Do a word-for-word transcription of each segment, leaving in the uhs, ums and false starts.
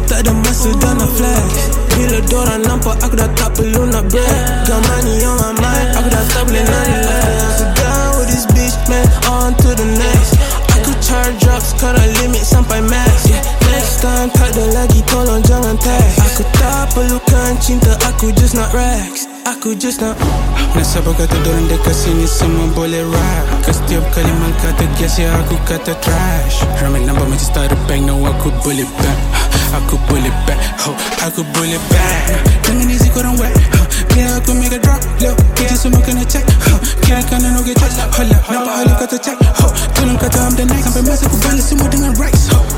tak ada masa dah nak flex. Bila dorang nampak aku dah tak perlu nak break. Got money on my mind, aku dah tak boleh nak relax. Aku down with this bitch man, on to the next. Aku charge drugs, kau dah limit sampai max. Yeah, next time tak ada lagi, tolong jangan text. Aku tak perlukan cinta, aku just nak racks. Aku just nak Nasabah kata dorang dekat sini semua boleh rap. Kau setiap kali man kata gas, ya aku kata trash. Ramai nampak macam starter bank, no aku boleh back. Aku boleh back, ho, aku boleh back. Jangan easy korang whack, huh. Bila aku make a drop, low, kita semua kena check, huh. Kira kanan no get check, hold up, nampak halif kata check, ho. Tolong kata I'm the next, sampai masa aku balas semua dengan rights, ho.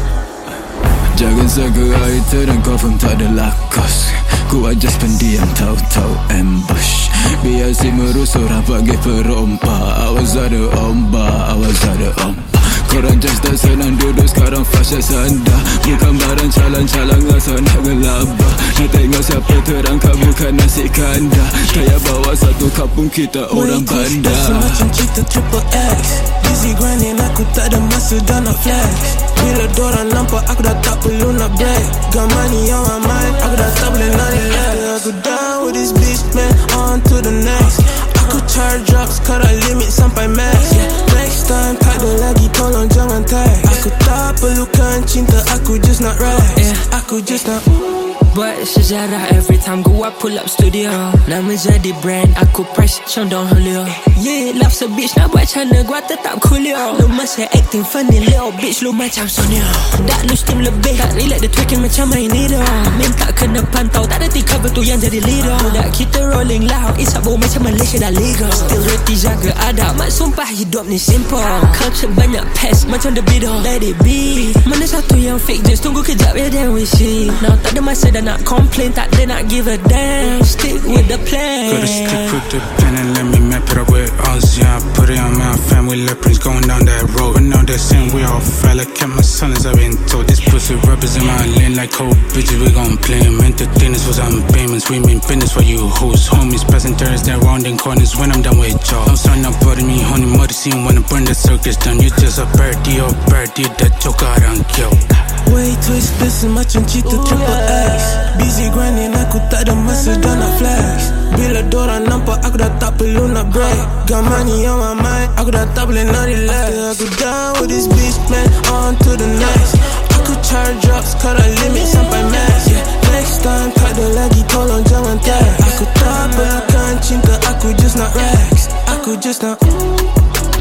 Jangan sangka air terang confirm tak ada lakas. Ku ajas pendiam tahu-tahu ambush. Biar si merusuk rapat ke perompak. Awas ada ombak, awas ada ombak. Korang just tak senang duduk sekarang flash sanda. Bukan barang calang-calang asal nak gelabah. Nak tengok siapa terangkat bukan nasi kandar. Kaya bawa satu kampung kita orang bandar. Semacam cerita triple X. Busy grinding aku tak ada masa dah nak flex. Bila dorang nampak aku dah tak perlu nak break. Got money on my mind, aku dah tak boleh nak relax. Aku down with this bitch man, on to the next. Aku charge drugs, kau dah limit sampai max. Yeah, next time tak ada lagi, tolong jangan text. Aku tak perlukan cinta, aku just nak racks. Yeah, aku just nak buat sejarah every time gua pull up studio. Nama jadi brand, aku price Chandon Julio. Yeah, love a bitch, nak buat cana gua tetap cool yo. Lu masih acting funny, little bitch, lu macam Sonia. Dak lu steam lebih, tak relax dia twerking macam main leader. Minta kena pantau, tak ada tick cover tu yang jadi leader. Dak kita rolling loud, isap bau macam Malaysia dah legal. Still reti jaga adab, mak sumpah hidup ni simple. Culture banyak pest, macam the bidon. Let it be, mana satu yang fake, just tunggu kejap ya then we see. Now tak ada masa dah nak complain, tak ada nak give a damn. Stick with the plan. Gotta stick with the plan and let me map it up with us. Yeah, I put it on my family, leopards going down that road. But now they're saying we all fell. I kept my son as I've been told. This pussy rubbers in my lane like cold bitches, we gon' play them. Entertainers was on payments, we mean business for you hoes. Homies passing turns, they're rounding corners when I'm done with y'all. I'm starting up putting me on the muddy scene when I burn the circus done. You just a birdie or birdie, that joke I don't kill. way too explicit macam cerita triple X. Busy grinding aku tak ada masa dah nak flex. Bila dorang nampak aku dah tak perlu nak break. Got money on my mind, aku dah tak boleh nak relax. After aku down with this bitch man, on to the next. Aku charge drugs, kau dah limit sampai max. Yeah, next time tak ada lagi, tolong jangan text. Aku tak perlukan cinta, aku just nak racks. Aku just nak